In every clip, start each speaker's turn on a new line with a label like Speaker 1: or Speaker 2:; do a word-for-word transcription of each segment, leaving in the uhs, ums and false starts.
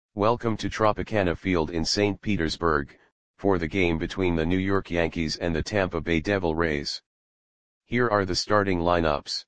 Speaker 1: Welcome to Tropicana Field in Saint Petersburg, for the game between the New York Yankees and the Tampa Bay Devil Rays. Here are the starting lineups.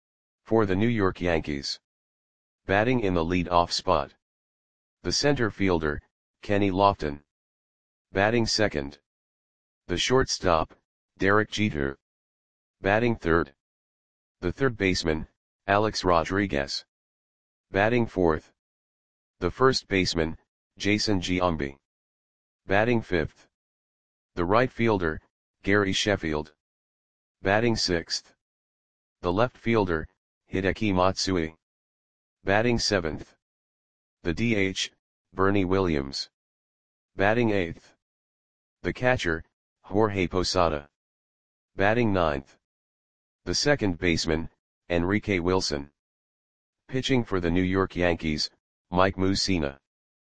Speaker 1: For the New York Yankees. Batting in the lead-off spot. The center fielder, Kenny Lofton. Batting second. The shortstop, Derek Jeter. Batting third. The third baseman, Alex Rodriguez. Batting fourth. The first baseman, Jason Giambi. Batting fifth. The right fielder, Gary Sheffield. Batting sixth. The left fielder, Hideki Matsui. Batting seventh. The D H, Bernie Williams. Batting eighth. The catcher, Jorge Posada. Batting ninth. The second baseman, Enrique Wilson. Pitching for the New York Yankees, Mike Mussina.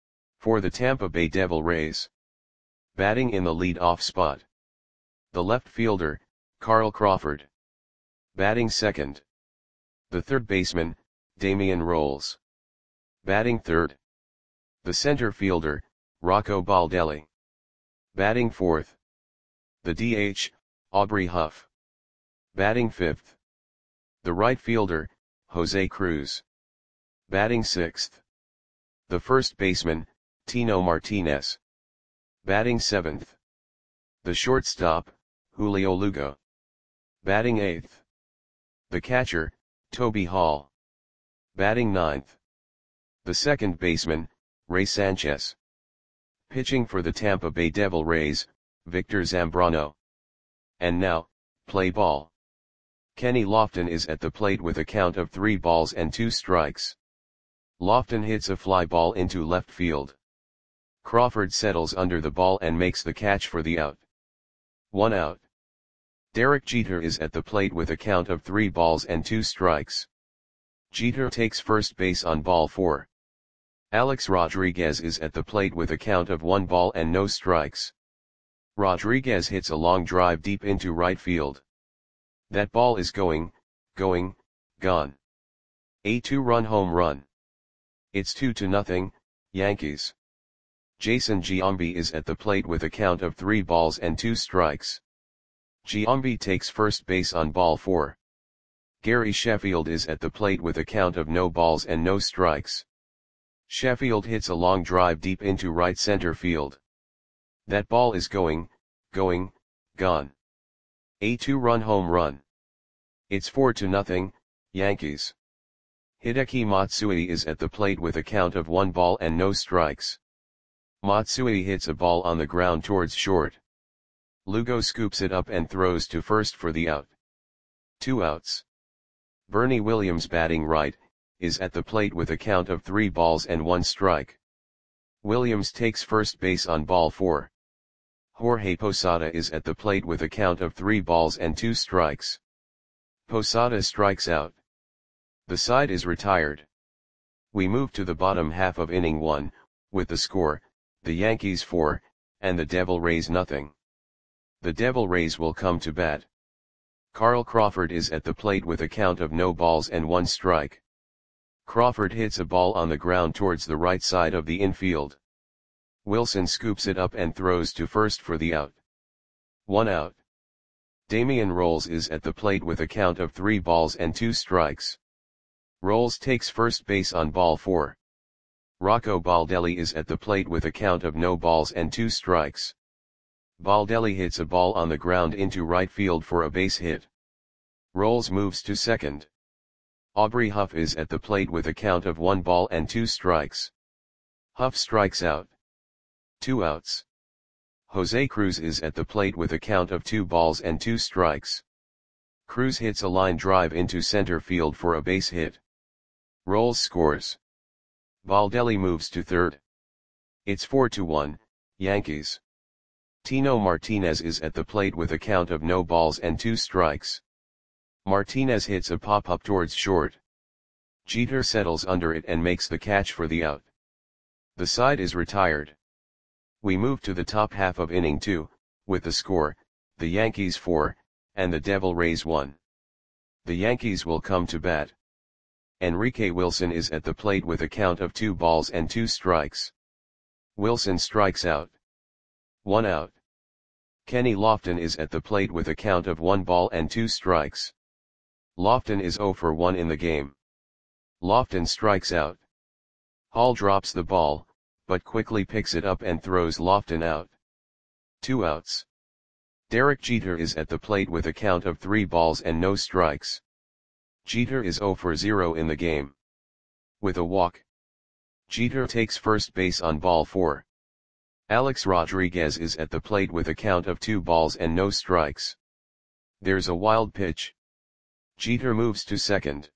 Speaker 1: For the Tampa Bay Devil Rays. Batting in the lead-off spot. The left fielder, Carl Crawford. Batting second. The third baseman, Damian Rolls. Batting third. The center fielder, Rocco Baldelli. Batting fourth. The D H, Aubrey Huff. Batting fifth. The right fielder, Jose Cruz. Batting sixth. The first baseman, Tino Martinez. Batting seventh. The shortstop, Julio Lugo. Batting eighth. The catcher, Toby Hall. Batting ninth. The second baseman, Ray Sanchez. Pitching for the Tampa Bay Devil Rays, Victor Zambrano. And now, play ball. Kenny Lofton is at the plate with a count of three balls and two strikes. Lofton hits a fly ball into left field. Crawford settles under the ball and makes the catch for the out. One out. Derek Jeter is at the plate with a count of three balls and two strikes. Jeter takes first base on ball four. Alex Rodriguez is at the plate with a count of one ball and no strikes. Rodriguez hits a long drive deep into right field. That ball is going, going, gone. A two-run home run. It's two to nothing, Yankees. Jason Giambi is at the plate with a count of three balls and two strikes. Giambi takes first base on ball four. Gary Sheffield is at the plate with a count of no balls and no strikes. Sheffield hits a long drive deep into right center field. That ball is going, going, gone. A two-run home run. It's four to nothing, Yankees. Hideki Matsui is at the plate with a count of one ball and no strikes. Matsui hits a ball on the ground towards short. Lugo scoops it up and throws to first for the out. Two outs. Bernie Williams, batting right, is at the plate with a count of three balls and one strike. Williams takes first base on ball four. Jorge Posada is at the plate with a count of three balls and two strikes. Posada strikes out. The side is retired. We move to the bottom half of inning one, with the score, the Yankees four, and the Devil Rays nothing. The Devil Rays will come to bat. Carl Crawford is at the plate with a count of no balls and one strike. Crawford hits a ball on the ground towards the right side of the infield. Wilson scoops it up and throws to first for the out. One out. Damian Rolls is at the plate with a count of three balls and two strikes. Rolls takes first base on ball four. Rocco Baldelli is at the plate with a count of no balls and two strikes. Baldelli hits a ball on the ground into right field for a base hit. Rolls moves to second. Aubrey Huff is at the plate with a count of one ball and two strikes. Huff strikes out. Two outs. Jose Cruz is at the plate with a count of two balls and two strikes. Cruz hits a line drive into center field for a base hit. Rolls scores. Baldelli moves to third. It's four to one, Yankees. Tino Martinez is at the plate with a count of no balls and two strikes. Martinez hits a pop-up towards short. Jeter settles under it and makes the catch for the out. The side is retired. We move to the top half of inning two, with the score, the Yankees four, and the Devil Rays one. The Yankees will come to bat. Enrique Wilson is at the plate with a count of two balls and two strikes. Wilson strikes out. One out. Kenny Lofton is at the plate with a count of one ball and two strikes. Lofton is zero for one in the game. Lofton strikes out. Hall drops the ball, but quickly picks it up and throws Lofton out. Two outs. Derek Jeter is at the plate with a count of three balls and no strikes. Jeter is zero for zero in the game. With a walk, Jeter takes first base on ball four. Alex Rodriguez is at the plate with a count of two balls and no strikes. There's a wild pitch. Jeter moves to second.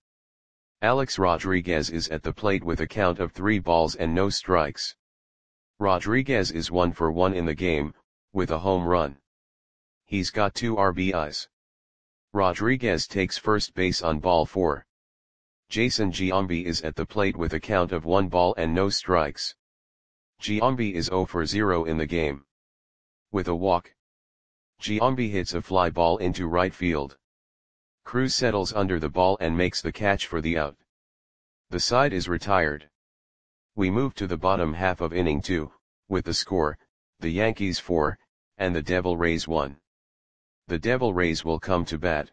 Speaker 1: Alex Rodriguez is at the plate with a count of three balls and no strikes. Rodriguez is one for one in the game, with a home run. He's got two R B Is. Rodriguez takes first base on ball four. Jason Giambi is at the plate with a count of one ball and no strikes. Giambi is zero for zero in the game. With a walk, Giambi hits a fly ball into right field. Cruz settles under the ball and makes the catch for the out. The side is retired. We move to the bottom half of inning two, with the score, the Yankees four, and the Devil Rays one. The Devil Rays will come to bat.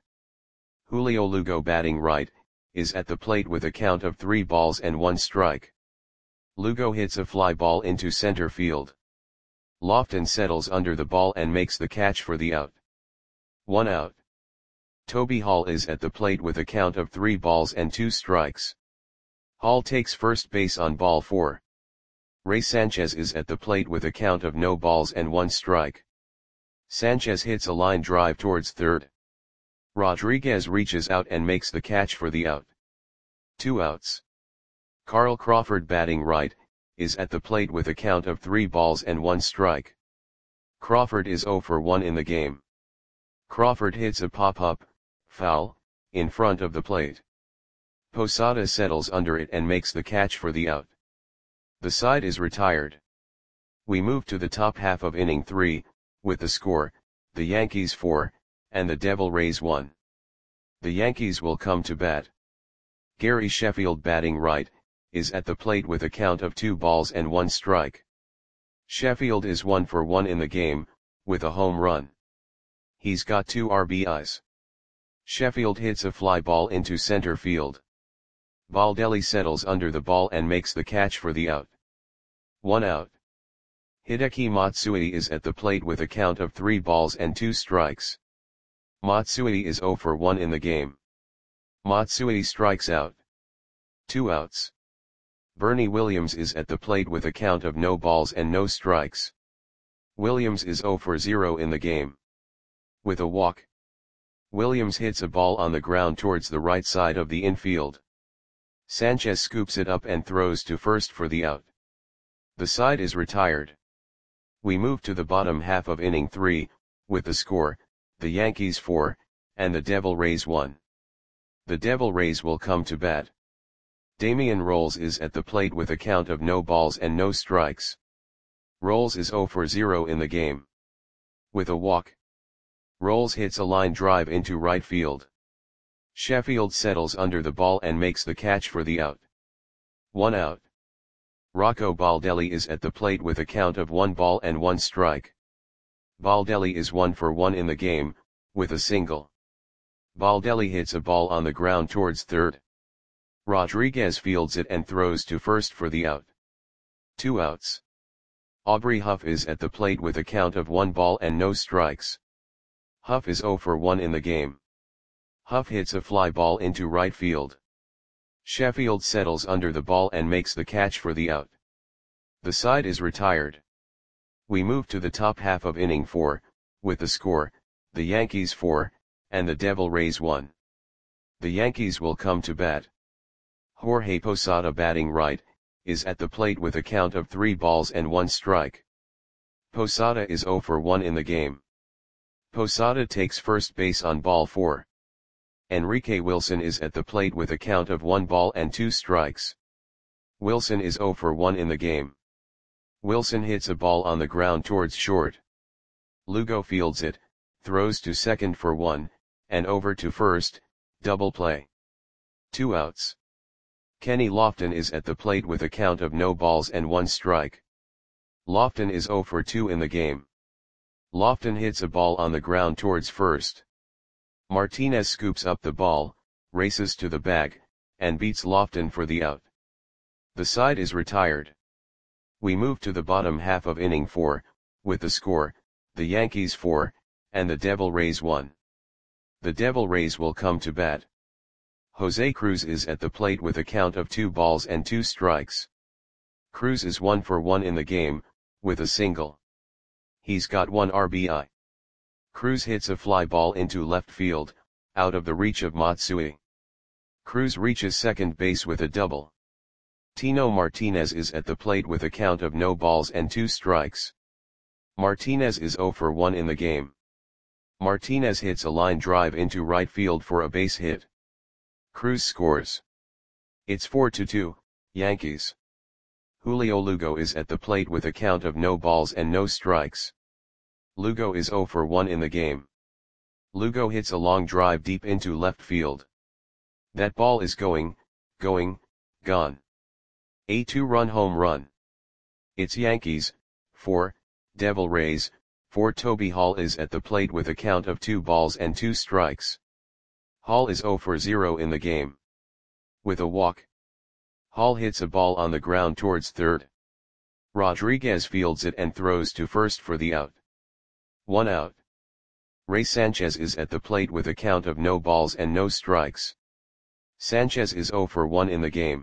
Speaker 1: Julio Lugo, batting right, is at the plate with a count of three balls and one strike. Lugo hits a fly ball into center field. Lofton settles under the ball and makes the catch for the out. One out. Toby Hall is at the plate with a count of three balls and two strikes. Hall takes first base on ball four. Ray Sanchez is at the plate with a count of no balls and one strike. Sanchez hits a line drive towards third. Rodriguez reaches out and makes the catch for the out. Two outs. Carl Crawford, batting right, is at the plate with a count of three balls and one strike. Crawford is zero for one in the game. Crawford hits a pop-up, foul, in front of the plate. Posada settles under it and makes the catch for the out. The side is retired. We move to the top half of inning three, with the score, the Yankees four, and the Devil Rays one. The Yankees will come to bat. Gary Sheffield, batting right, is at the plate with a count of two balls and one strike. Sheffield is one for one in the game, with a home run. He's got two R B Is. Sheffield hits a fly ball into center field. Baldelli settles under the ball and makes the catch for the out. One out. Hideki Matsui is at the plate with a count of three balls and two strikes. Matsui is zero for one in the game. Matsui strikes out. Two outs. Bernie Williams is at the plate with a count of no balls and no strikes. Williams is zero for zero in the game. With a walk, Williams hits a ball on the ground towards the right side of the infield. Sanchez scoops it up and throws to first for the out. The side is retired. We move to the bottom half of inning three, with the score, the Yankees four, and the Devil Rays one. The Devil Rays will come to bat. Damian Rolls is at the plate with a count of no balls and no strikes. Rolls is zero for zero in the game. With a walk, Rolls hits a line drive into right field. Sheffield settles under the ball and makes the catch for the out. One out. Rocco Baldelli is at the plate with a count of one ball and one strike. Baldelli is one for one in the game, with a single. Baldelli hits a ball on the ground towards third. Rodriguez fields it and throws to first for the out. Two outs. Aubrey Huff is at the plate with a count of one ball and no strikes. Huff is zero for one in the game. Huff hits a fly ball into right field. Sheffield settles under the ball and makes the catch for the out. The side is retired. We move to the top half of inning four, with the score, the Yankees four, and the Devil Rays one. The Yankees will come to bat. Jorge Posada, batting right, is at the plate with a count of three balls and one strike. Posada is zero for one in the game. Posada takes first base on ball four. Enrique Wilson is at the plate with a count of one ball and two strikes. Wilson is zero for one in the game. Wilson hits a ball on the ground towards short. Lugo fields it, throws to second for one, and over to first, double play. Two outs. Kenny Lofton is at the plate with a count of no balls and one strike. Lofton is zero for two in the game. Lofton hits a ball on the ground towards first. Martinez scoops up the ball, races to the bag, and beats Lofton for the out. The side is retired. We move to the bottom half of inning four, with the score, the Yankees four, and the Devil Rays one. The Devil Rays will come to bat. Jose Cruz is at the plate with a count of two balls and two strikes. Cruz is one for one in the game, with a single. He's got one R B I. Cruz hits a fly ball into left field, out of the reach of Matsui. Cruz reaches second base with a double. Tino Martinez is at the plate with a count of no balls and two strikes. Martinez is zero for one in the game. Martinez hits a line drive into right field for a base hit. Cruz scores. It's four to two, Yankees. Julio Lugo is at the plate with a count of no balls and no strikes. Lugo is zero for one in the game. Lugo hits a long drive deep into left field. That ball is going, going, gone. A two-run home run. It's Yankees, four, Devil Rays, four. Toby Hall is at the plate with a count of two balls and two strikes. Hall is zero for zero in the game. With a walk. Hall hits a ball on the ground towards third. Rodriguez fields it and throws to first for the out. One out. Ray Sanchez is at the plate with a count of no balls and no strikes. Sanchez is zero for one in the game.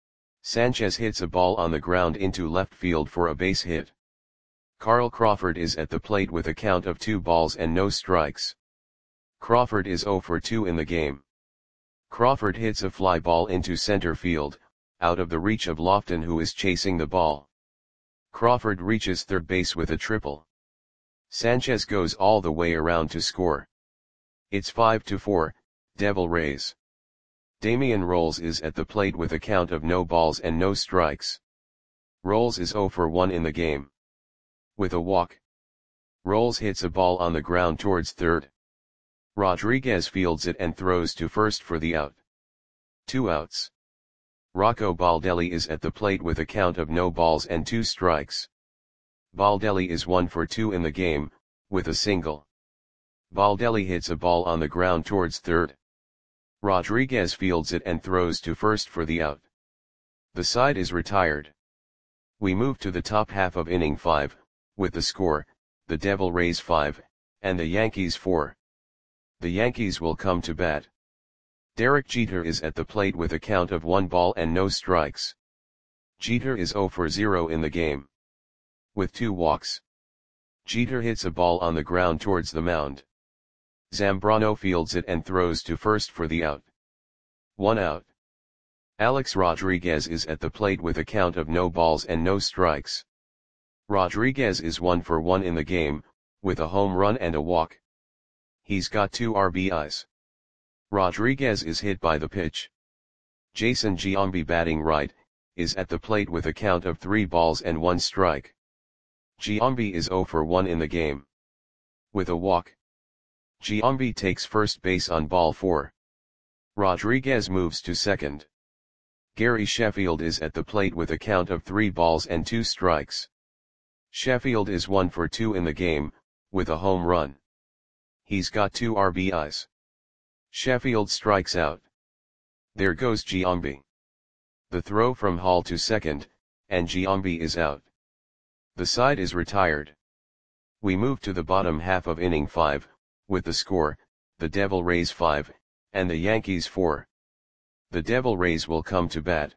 Speaker 1: Sanchez hits a ball on the ground into left field for a base hit. Carl Crawford is at the plate with a count of two balls and no strikes. Crawford is zero for two in the game. Crawford hits a fly ball into center field, out of the reach of Lofton, who is chasing the ball. Crawford reaches third base with a triple. Sanchez goes all the way around to score. It's five to four, Devil Rays. Damian Rolls is at the plate with a count of no balls and no strikes. Rolls is zero for one in the game. With a walk. Rolls hits a ball on the ground towards third. Rodriguez fields it and throws to first for the out. Two outs. Rocco Baldelli is at the plate with a count of no balls and two strikes. Baldelli is one for two in the game, with a single. Baldelli hits a ball on the ground towards third. Rodriguez fields it and throws to first for the out. The side is retired. We move to the top half of inning five, with the score, the Devil Rays five, and the Yankees four. The Yankees will come to bat. Derek Jeter is at the plate with a count of one ball and no strikes. Jeter is zero for zero in the game. With two walks. Jeter hits a ball on the ground towards the mound. Zambrano fields it and throws to first for the out. One out. Alex Rodriguez is at the plate with a count of no balls and no strikes. Rodriguez is one for one in the game, with a home run and a walk. He's got two R B Is. Rodriguez is hit by the pitch. Jason Giambi, batting right, is at the plate with a count of three balls and one strike. Giambi is zero for one in the game. With a walk. Giambi takes first base on ball four. Rodriguez moves to second. Gary Sheffield is at the plate with a count of three balls and two strikes. Sheffield is one for two in the game, with a home run. He's got two R B Is. Sheffield strikes out. There goes Giambi. The throw from Hall to second, and Giambi is out. The side is retired. We move to the bottom half of inning five, with the score, the Devil Rays five, and the Yankees four. The Devil Rays will come to bat.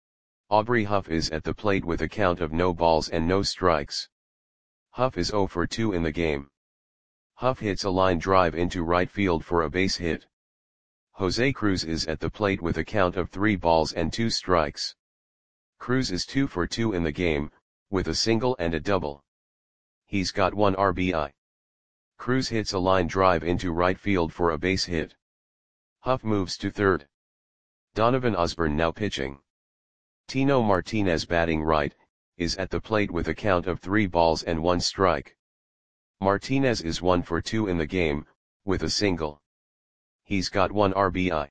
Speaker 1: Aubrey Huff is at the plate with a count of no balls and no strikes. Huff is zero for two in the game. Huff hits a line drive into right field for a base hit. Jose Cruz is at the plate with a count of three balls and two strikes. Cruz is two for two in the game, with a single and a double. He's got one R B I. Cruz hits a line drive into right field for a base hit. Huff moves to third. Donovan Osborne now pitching. Tino Martinez, batting right, is at the plate with a count of three balls and one strike. Martinez is one for two in the game, with a single. He's got one R B I.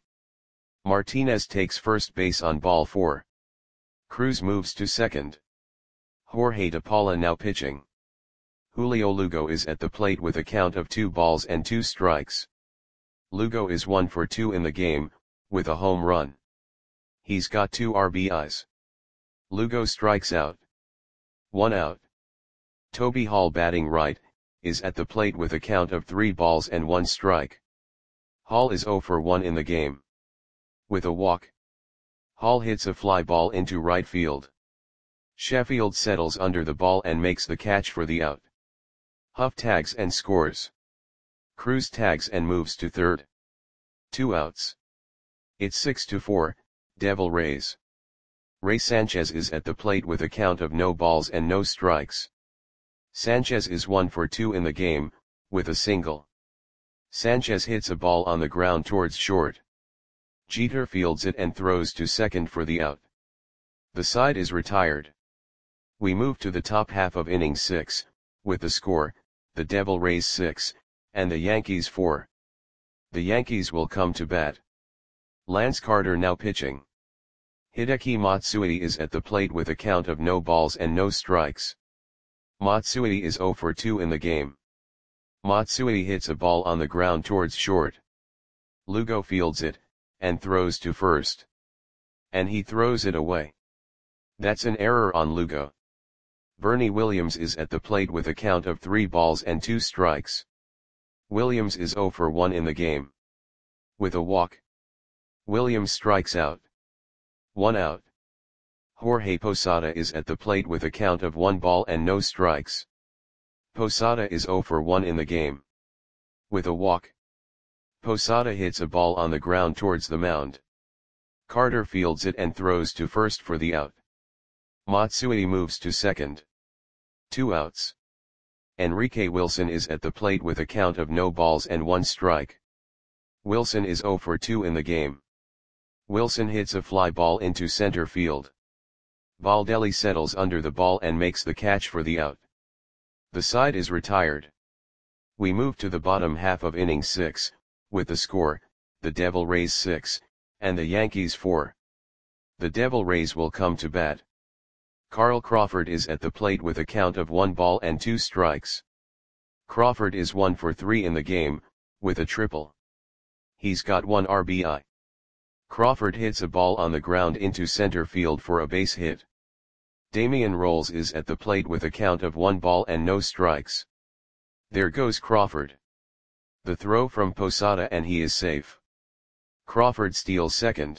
Speaker 1: Martinez takes first base on ball four. Cruz moves to second. Jorge de Paula now pitching. Julio Lugo is at the plate with a count of two balls and two strikes. Lugo is one for two in the game, with a home run. He's got two R B Is. Lugo strikes out. One out. Toby Hall batting right, is at the plate with a count of three balls and one strike. Hall is zero for one in the game. With a walk. Hall hits a fly ball into right field. Sheffield settles under the ball and makes the catch for the out. Huff tags and scores. Cruz tags and moves to third. Two outs. It's six to four, Devil Rays. Ray Sanchez is at the plate with a count of no balls and no strikes. Sanchez is one for two in the game, with a single. Sanchez hits a ball on the ground towards short. Jeter fields it and throws to second for the out. The side is retired. We move to the top half of inning six, with the score, the Devil Rays six, and the Yankees four. The Yankees will come to bat. Lance Carter now pitching. Hideki Matsui is at the plate with a count of no balls and no strikes. Matsui is zero for two in the game. Matsui hits a ball on the ground towards short. Lugo fields it, and throws to first. And he throws it away. That's an error on Lugo. Bernie Williams is at the plate with a count of three balls and two strikes. Williams is zero for one in the game. With a walk. Williams strikes out. One out. Jorge Posada is at the plate with a count of one ball and no strikes. Posada is zero for one in the game. With a walk. Posada hits a ball on the ground towards the mound. Carter fields it and throws to first for the out. Matsui moves to second. Two outs. Enrique Wilson is at the plate with a count of no balls and one strike. Wilson is zero for two in the game. Wilson hits a fly ball into center field. Baldelli settles under the ball and makes the catch for the out. The side is retired. We move to the bottom half of inning six, with the score, the Devil Rays six, and the Yankees four. The Devil Rays will come to bat. Carl Crawford is at the plate with a count of one ball and two strikes. Crawford is one for three in the game, with a triple. He's got one R B I. Crawford hits a ball on the ground into center field for a base hit. Damian Rolls is at the plate with a count of one ball and no strikes. There goes Crawford. The throw from Posada and he is safe. Crawford steals second.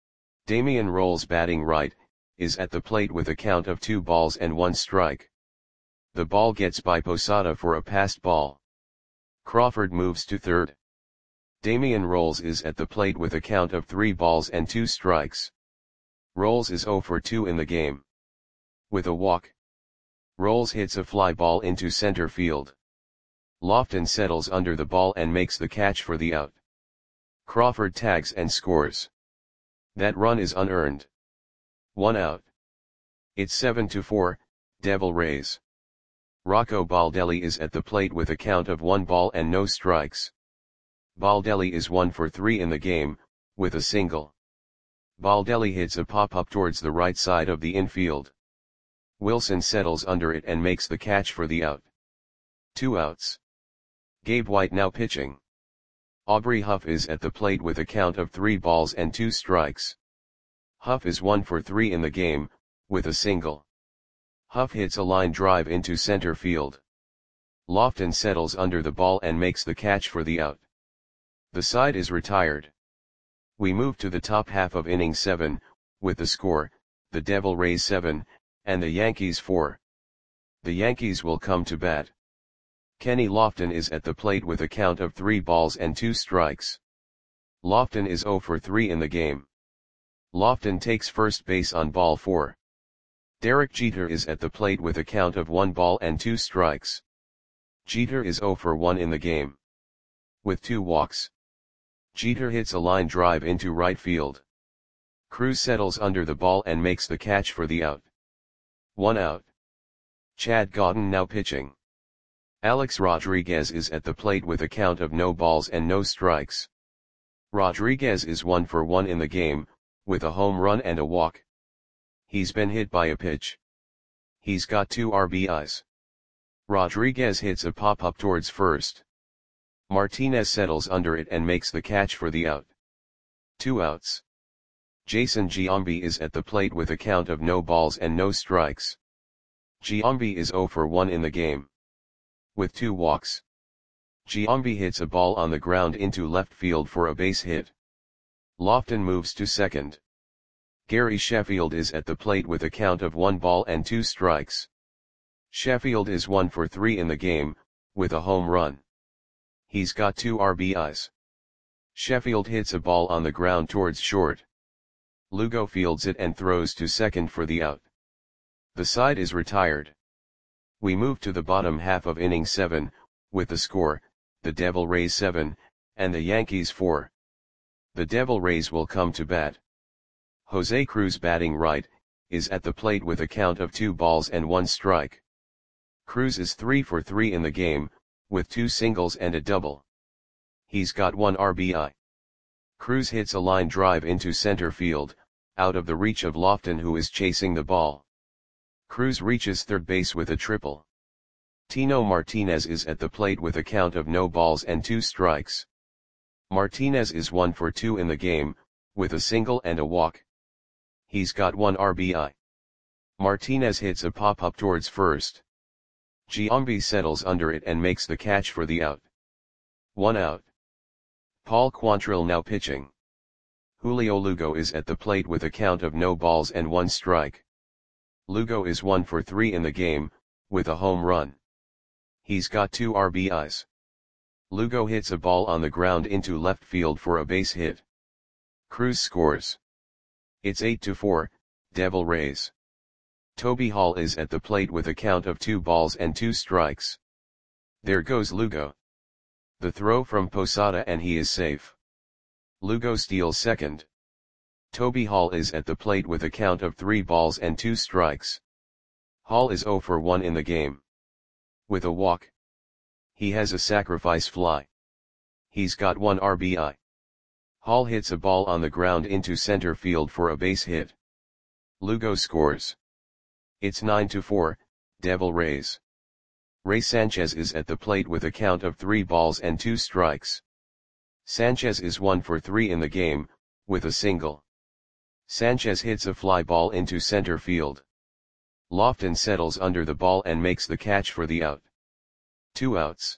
Speaker 1: Damian Rolls batting right, is at the plate with a count of two balls and one strike. The ball gets by Posada for a passed ball. Crawford moves to third. Damian Rolls is at the plate with a count of three balls and two strikes. Rolls is zero for two in the game. With a walk. Rolls hits a fly ball into center field. Lofton settles under the ball and makes the catch for the out. Crawford tags and scores. That run is unearned. One out. It's seven to four, Devil Rays. Rocco Baldelli is at the plate with a count of one ball and no strikes. Baldelli is one for three in the game, with a single. Baldelli hits a pop-up towards the right side of the infield. Wilson settles under it and makes the catch for the out. Two outs. Gabe White now pitching. Aubrey Huff is at the plate with a count of three balls and two strikes. Huff is one for three in the game, with a single. Huff hits a line drive into center field. Lofton settles under the ball and makes the catch for the out. The side is retired. We move to the top half of inning seven, with the score, the Devil Rays seven, and the Yankees four. The Yankees will come to bat. Kenny Lofton is at the plate with a count of three balls and two strikes. Lofton is zero for three in the game. Lofton takes first base on ball four. Derek Jeter is at the plate with a count of one ball and two strikes. Jeter is zero for one in the game. With two walks. Jeter hits a line drive into right field. Cruz settles under the ball and makes the catch for the out. One out. Chad Godin now pitching. Alex Rodriguez is at the plate with a count of no balls and no strikes. Rodriguez is one for one in the game, with a home run and a walk. He's been hit by a pitch. He's got two R B Is. Rodriguez hits a pop-up towards first. Martinez settles under it and makes the catch for the out. Two outs. Jason Giambi is at the plate with a count of no balls and no strikes. Giambi is zero for one in the game. With two walks. Giambi hits a ball on the ground into left field for a base hit. Lofton moves to second. Gary Sheffield is at the plate with a count of one ball and two strikes. Sheffield is one for three in the game, with a home run. He's got two R B Is. Sheffield hits a ball on the ground towards short. Lugo fields it and throws to second for the out. The side is retired. We move to the bottom half of inning seven, with the score, the Devil Rays seven, and the Yankees four. The Devil Rays will come to bat. Jose Cruz, batting right, is at the plate with a count of two balls and one strike. Cruz is three for three in the game, with two singles and a double. He's got one R B I. Cruz hits a line drive into center field, out of the reach of Lofton, who is chasing the ball. Cruz reaches third base with a triple. Tino Martinez is at the plate with a count of no balls and two strikes. Martinez is one for two in the game, with a single and a walk. He's got one R B I. Martinez hits a pop-up towards first. Giambi settles under it and makes the catch for the out. One out. Paul Quantrill now pitching. Julio Lugo is at the plate with a count of no balls and one strike. Lugo is one for three in the game, with a home run. He's got two R B Is. Lugo hits a ball on the ground into left field for a base hit. Cruz scores. It's eight to four, Devil Rays. Toby Hall is at the plate with a count of two balls and two strikes. There goes Lugo. The throw from Posada and he is safe. Lugo steals second. Toby Hall is at the plate with a count of three balls and two strikes. Hall is zero for one in the game. With a walk. He has a sacrifice fly. He's got one R B I. Hall hits a ball on the ground into center field for a base hit. Lugo scores. It's nine to four, Devil Rays. Ray Sanchez is at the plate with a count of three balls and two strikes. Sanchez is one for three in the game, with a single. Sanchez hits a fly ball into center field. Lofton settles under the ball and makes the catch for the out. Two outs.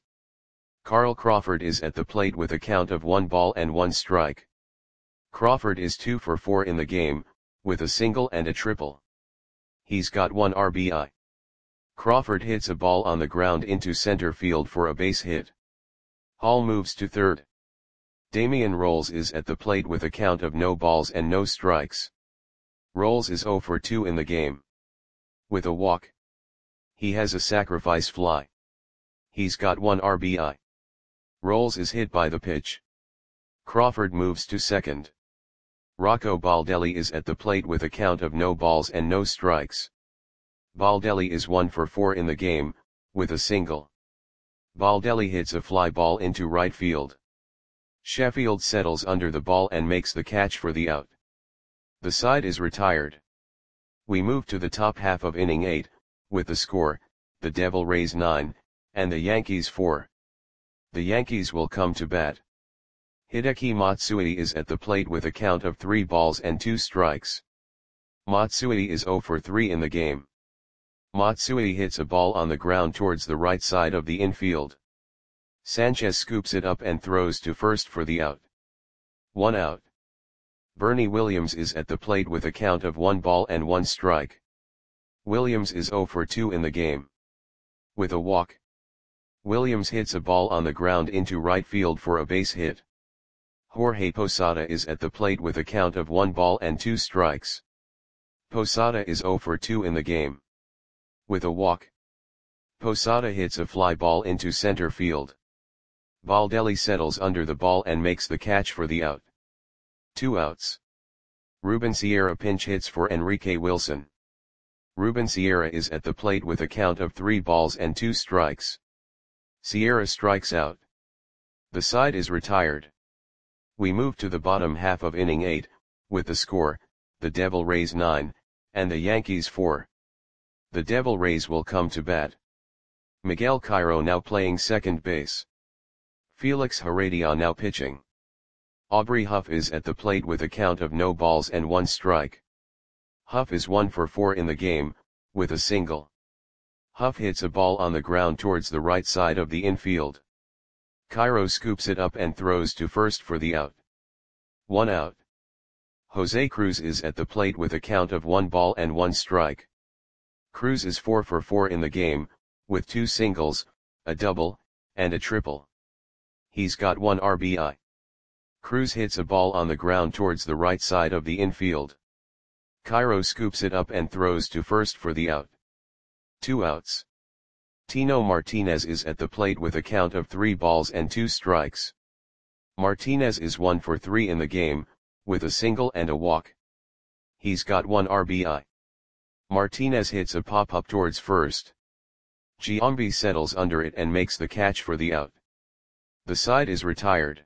Speaker 1: Carl Crawford is at the plate with a count of one ball and one strike. Crawford is two for four in the game, with a single and a triple. He's got one R B I. Crawford hits a ball on the ground into center field for a base hit. Hall moves to third. Damian Rolls is at the plate with a count of no balls and no strikes. Rolls is zero for two in the game. With a walk. He has a sacrifice fly. He's got one R B I. Rolls is hit by the pitch. Crawford moves to second. Rocco Baldelli is at the plate with a count of no balls and no strikes. Baldelli is one for four in the game, with a single. Baldelli hits a fly ball into right field. Sheffield settles under the ball and makes the catch for the out. The side is retired. We move to the top half of inning eight, with the score, the Devil Rays nine, and the Yankees four. The Yankees will come to bat. Hideki Matsui is at the plate with a count of three balls and two strikes. Matsui is zero for three in the game. Matsui hits a ball on the ground towards the right side of the infield. Sanchez scoops it up and throws to first for the out. One out. Bernie Williams is at the plate with a count of one ball and one strike. Williams is zero for two in the game. With a walk. Williams hits a ball on the ground into right field for a base hit. Jorge Posada is at the plate with a count of one ball and two strikes. Posada is zero for two in the game. With a walk. Posada hits a fly ball into center field. Baldelli settles under the ball and makes the catch for the out. Two outs. Ruben Sierra pinch hits for Enrique Wilson. Ruben Sierra is at the plate with a count of three balls and two strikes. Sierra strikes out. The side is retired. We move to the bottom half of inning eight, with the score, the Devil Rays nine, and the Yankees four. The Devil Rays will come to bat. Miguel Cairo now playing second base. Felix Heredia now pitching. Aubrey Huff is at the plate with a count of no balls and one strike. Huff is one for four in the game, with a single. Huff hits a ball on the ground towards the right side of the infield. Cairo scoops it up and throws to first for the out. One out. Jose Cruz is at the plate with a count of one ball and one strike. Cruz is four for four in the game, with two singles, a double, and a triple. He's got one R B I. Cruz hits a ball on the ground towards the right side of the infield. Cairo scoops it up and throws to first for the out. Two outs. Tino Martinez is at the plate with a count of three balls and two strikes. Martinez is one for three in the game, with a single and a walk. He's got one R B I. Martinez hits a pop-up towards first. Giambi settles under it and makes the catch for the out. The side is retired.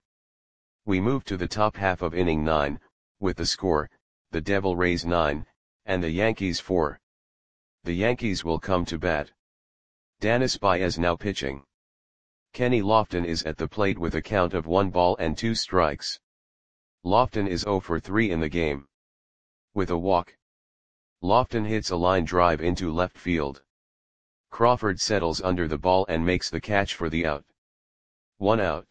Speaker 1: We move to the top half of inning nine, with the score, the Devil Rays nine, and the Yankees four. The Yankees will come to bat. Danis Baez now pitching. Kenny Lofton is at the plate with a count of one ball and two strikes. Lofton is zero for three in the game. With a walk. Lofton hits a line drive into left field. Crawford settles under the ball and makes the catch for the out. One out.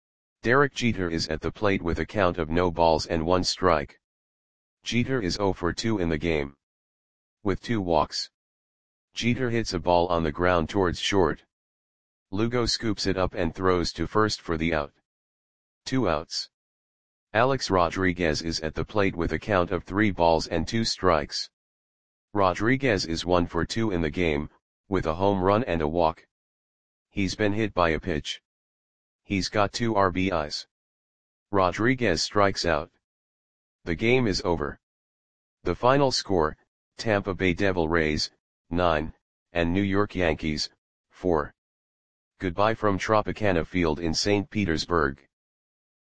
Speaker 1: Derek Jeter is at the plate with a count of no balls and one strike. Jeter is zero for two in the game. With two walks. Jeter hits a ball on the ground towards short. Lugo scoops it up and throws to first for the out. Two outs. Alex Rodriguez is at the plate with a count of three balls and two strikes. Rodriguez is one for two in the game, with a home run and a walk. He's been hit by a pitch. He's got two R B Is. Rodriguez strikes out. The game is over. The final score, Tampa Bay Devil Rays, nine, and New York Yankees, four. Goodbye from Tropicana Field in Saint Petersburg.